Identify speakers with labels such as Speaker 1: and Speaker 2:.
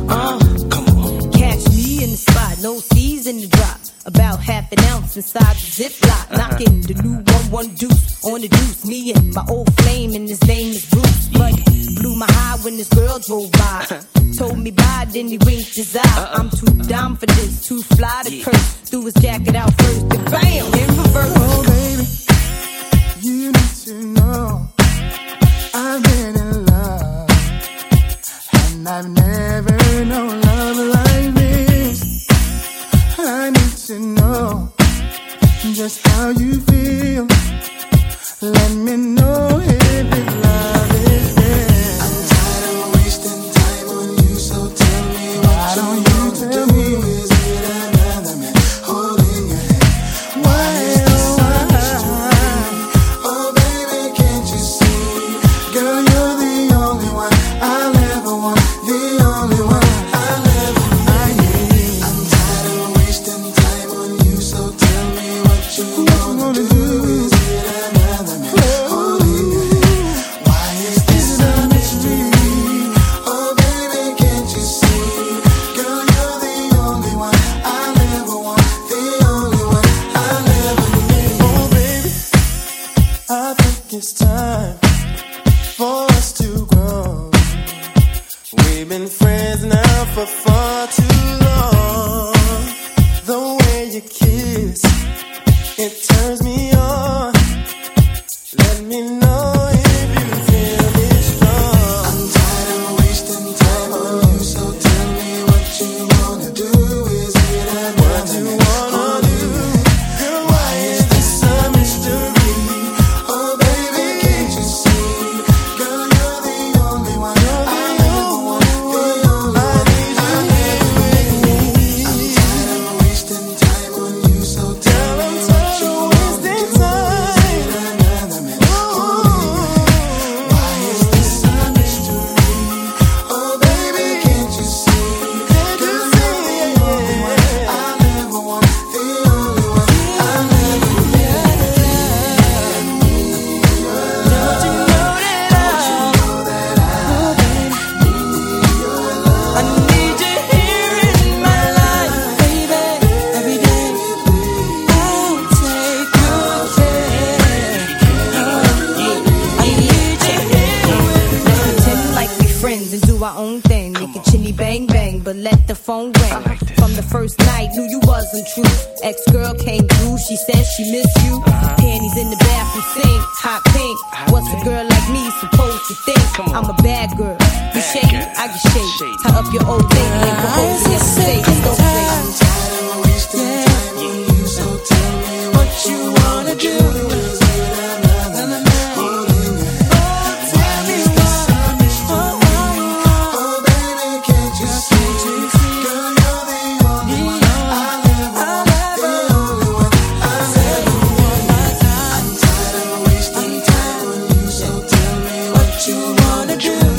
Speaker 1: Come on. Catch me in the spot, no C's in the drop. About half an ounce inside the Ziploc. Knocking the new 1-1 deuce on the deuce. Me and my old flame, and his name is Bruce. But blew my high when this girl drove by. Told me bye, then he winked his eye. I'm too dumb for this, too fly to curse. Threw his jacket out first, then bam, in reverse.
Speaker 2: Oh baby, you need to know I've been in love, and I've never known love like this. I need to know just how you feel. Let me know if this love is real. I'm tired of wasting time on you, so tell me what you want to do. Is it another man holding your hand? Why, oh why? Oh baby, can't you see? Girl, you're the only one I'll ever want, the only one I'll ever need. I'm tired of wasting time on you, so tell me what you want to do. Is it another man holding your hand? Why is this a mystery? Oh baby, can't you see? Girl, you're the only one I'll ever want, the only one I'll ever need. Oh baby, I think it's time for us to grow. We've been friends now for far too long. The way you kiss, it turns me on. Let me know if you feel me strong. I'm tired of wasting time on you, so tell me what you wanna do. Is it what you wanna do? Girl, why is this a mystery? Oh baby, can't you see? Girl, you're the only one I ever want, the only one I ever need. I'm tired of wasting time on you, so tell me what you wanna do. Is it another man holding your hand? Why is this a mystery? Oh baby, can't you see? Girl, you're the only one I'll ever want, the only one I'll ever need. Don't you know that I need you here in my life, baby, every day. I'll take good care. I need you here with me.
Speaker 1: Let's pretend like we friends and do our own thing. Make it chitty bang bang, but let the phone ring. From the first night, knew you wasn't true. Ex-girl came through, she said she missed you. Panties in the bathroom sink, hot pink. What's a girl like me supposed to think? I'm a bad girl. You shady, I get shady. Tie up your old lady and propose to yesterday. Let's go play.
Speaker 2: I'm tired of wasting time on you, so tell me what you wanna do. Is it another man holding your hand? Why is this a mystery? Oh baby, can't you see? Girl, you're the only one I'll ever want, the only one I'll ever need. I'm tired of wasting time on you, so tell me what you wanna do.